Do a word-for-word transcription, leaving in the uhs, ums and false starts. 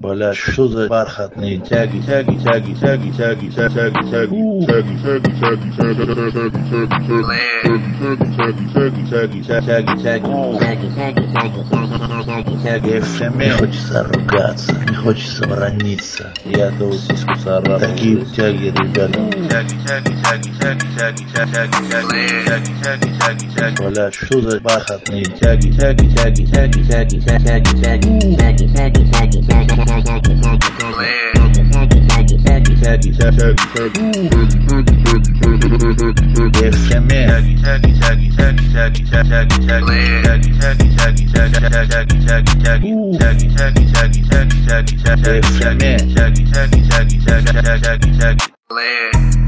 Блядь, что за бархатные тяги, тяги, тяги, тяги, тяги, тяги, тяги, тяги, тяги, тяги, тяги, тяги, тяги, тяги, тяги, всеми хочется ругаться, не хочется брониться. Я до сиску сорвал. Такие тяги, ребята. Тяги, тяги, тяги, тяги, тяги, тяги, тяги, тяги, тяги, тяги. Блядь, что за бархатные тяги, тяги, тяги, тяги, тяги, тяги, тяги, тяги, тяги, тяги, тяги. Land.